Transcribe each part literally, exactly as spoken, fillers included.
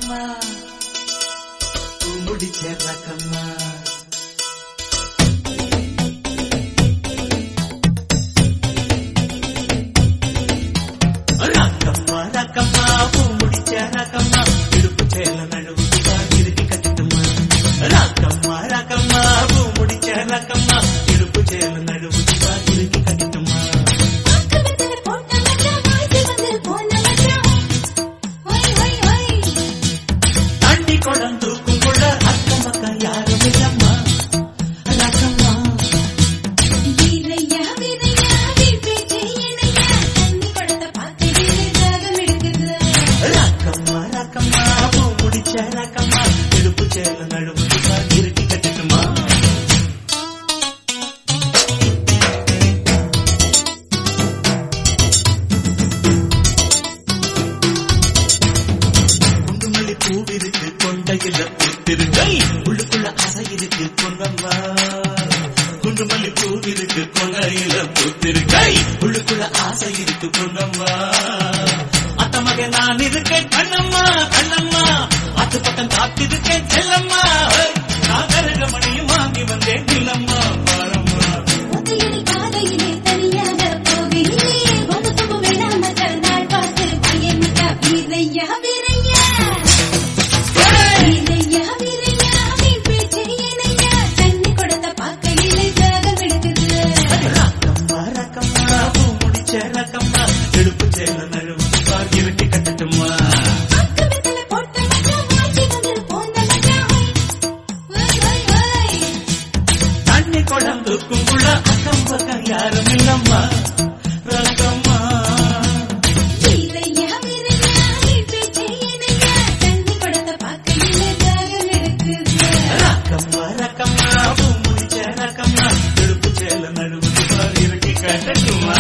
ரக்கம்மா பூ முடிச்ச ரக்கம்மா ரக்கம்மா ரக்கம்மா பூ முடிச்ச ரக்கம்மா இடுப்பு சேல நழுவு இறுக்கி கட்டிட்டுமா ரக்கம்மா ரக்கம்மா பூ முடிச்ச ரக்கம்மா இடுப்பு சேல நழுவு இறுக்கி கட்டிட்டுமா தண்ணி குடம் தூக்கும் கூட அக்கம் பக்கம் யாரும் இல்லம்மா ரக்கம்மா ரக்கம்மா ரக்கம்மா பூ முடிச்ச ரக்கம்மா இடுப்பு சேல நழுவு இறுக்கி கட்டிட்டுமா குண்டுமல்லி பூவிருக்கு கொண்டையில பூத்திருக்கை உள்ளுக்குள்ள ஆசை இருக்கு பொன்னம்மா குண்டுமல்லி பூவிருக்கு கொண்டையில பூத்திருக்கை உள்ளுக்குள்ள ஆசை இருக்கு பொன்னம்மா அத்த மகன் நான் இருக்கேன் கண்ணம்மா கண்ணம்மா அத்து பக்கம் காத்திருக்கேன் செல்லம்மா நான் கருக மணியும் வாங்கி வந்தேன் இல்லம்மா பாரம்மா ரக்கம்மா ரக்கம்மா பூ முடிச்ச ரக்கம்மா இடுப்பு சேல நழுவு இறுக்கி கட்டட்டுமா தண்ணி குடம் தூக்கும் கூட அக்கம் பக்கம் யாரும் இல்லம்மா ரக்கம்மா ரக்கம்மா ரக்கம்மா பூ முடிச்ச ரக்கம்மா இடுப்பு சேல நழுவு இறுக்கி கட்டட்டுமா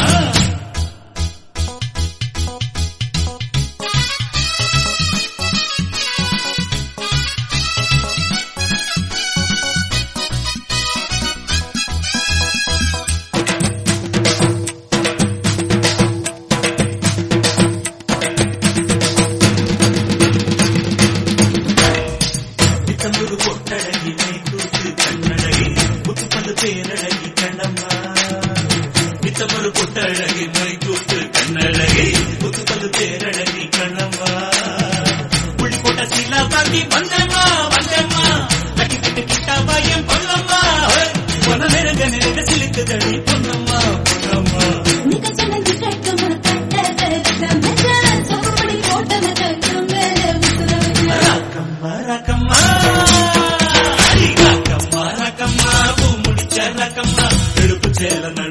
நித்தம்புது பொட்டழகி மைக்கூத்து கண்ணழகி முத்துப்பல்லு பேரழகி கண்ணம்மா நித்தம்புது பொட்டழகி மைக்கூத்து கண்ணழகி முத்துப்பல்லு பேரழகி கண்ணம்மா புள்ளி போட்ட சீலா பாண்டி வந்தம்மா வந்தம்மா கட்டி கிட்டு கிட்டா பையன் பொன்னம்மா பொன்ன நெருங்க நெருங்க சிலுக்குதடி பொன்னம்மா பொன்னம்மா ரக்கம்மா ரக்கம்மா ரக்கம்மா ரக்கம்மா பூ முடிச்ச ரக்கம்மா இடுப்பு சேல